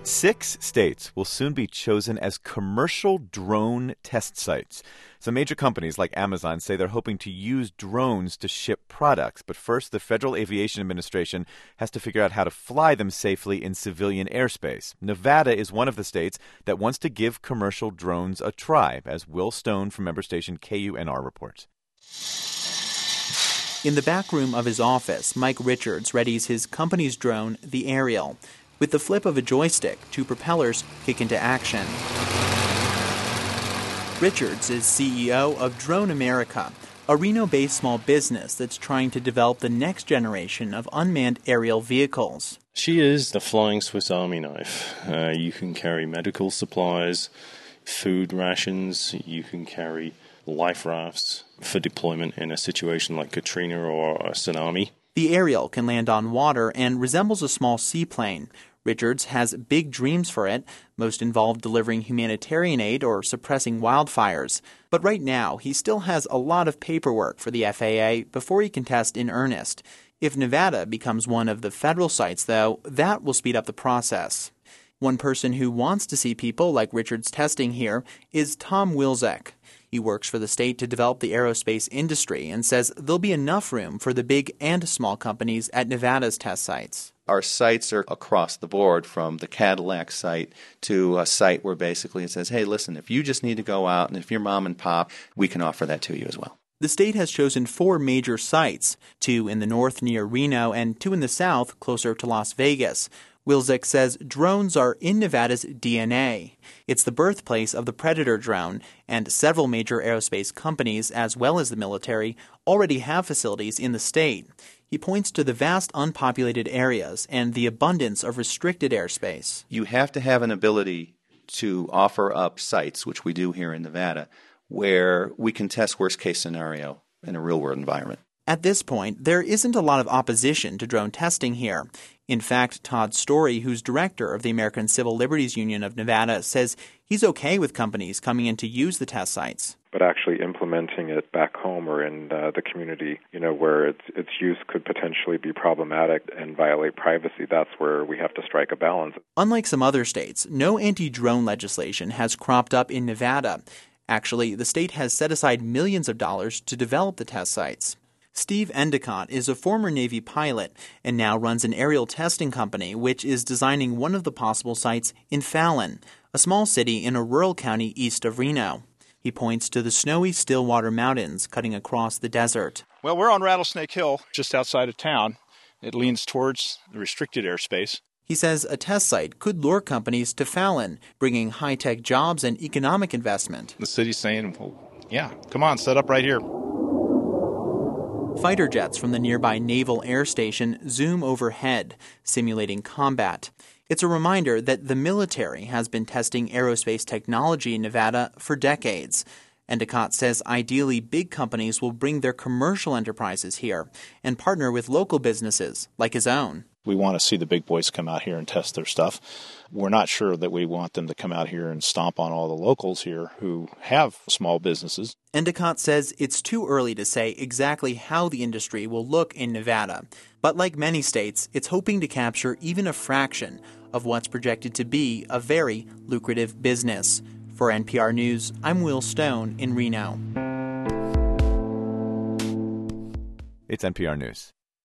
6 states will soon be chosen as commercial drone test sites. Some major companies like Amazon say they're hoping to use drones to ship products. But first, the Federal Aviation Administration has to figure out how to fly them safely in civilian airspace. Nevada is one of the states that wants to give commercial drones a try, as Will Stone from member station KUNR reports. In the back room of his office, Mike Richards readies his company's drone, the Ariel. With the flip of a joystick, 2 propellers kick into action. Richards is CEO of Drone America, a Reno-based small business that's trying to develop the next generation of unmanned aerial vehicles. She is the flying Swiss Army knife. You can carry medical supplies, food rations, you can carry life rafts for deployment in a situation like Katrina or a tsunami. The Ariel can land on water and resembles a small seaplane. Richards has big dreams for it, most involve delivering humanitarian aid or suppressing wildfires. But right now, he still has a lot of paperwork for the FAA before he can test in earnest. If Nevada becomes one of the federal sites, though, that will speed up the process. One person who wants to see people like Richards testing here is Tom Wilczek. He works for the state to develop the aerospace industry and says there'll be enough room for the big and small companies at Nevada's test sites. Our sites are across the board, from the Cadillac site to a site where basically it says, hey, listen, if you just need to go out and if you're mom and pop, we can offer that to you as well. The state has chosen 4 major sites, 2 in the north near Reno and 2 in the south closer to Las Vegas. Wilczek says drones are in Nevada's DNA. It's the birthplace of the Predator drone, and several major aerospace companies, as well as the military, already have facilities in the state. He points to the vast unpopulated areas and the abundance of restricted airspace. You have to have an ability to offer up sites, which we do here in Nevada, where we can test worst-case scenario in a real-world environment. At this point, there isn't a lot of opposition to drone testing here. In fact, Todd Story, who's director of the American Civil Liberties Union of Nevada, says he's okay with companies coming in to use the test sites. But actually implementing it back home or in the community, where its use could potentially be problematic and violate privacy, that's where we have to strike a balance. Unlike some other states, no anti-drone legislation has cropped up in Nevada. Actually, the state has set aside millions of dollars to develop the test sites. Steve Endicott is a former Navy pilot and now runs an aerial testing company which is designing one of the possible sites in Fallon, a small city in a rural county east of Reno. He points to the snowy Stillwater Mountains cutting across the desert. Well, we're on Rattlesnake Hill, just outside of town. It leans towards the restricted airspace. He says a test site could lure companies to Fallon, bringing high-tech jobs and economic investment. The city's saying, well, yeah, come on, set up right here. Fighter jets from the nearby Naval Air Station zoom overhead, simulating combat. It's a reminder that the military has been testing aerospace technology in Nevada for decades. Endicott says ideally big companies will bring their commercial enterprises here and partner with local businesses like his own. We want to see the big boys come out here and test their stuff. We're not sure that we want them to come out here and stomp on all the locals here who have small businesses. Endicott says it's too early to say exactly how the industry will look in Nevada. But like many states, it's hoping to capture even a fraction of what's projected to be a very lucrative business. For NPR News, I'm Will Stone in Reno. It's NPR News.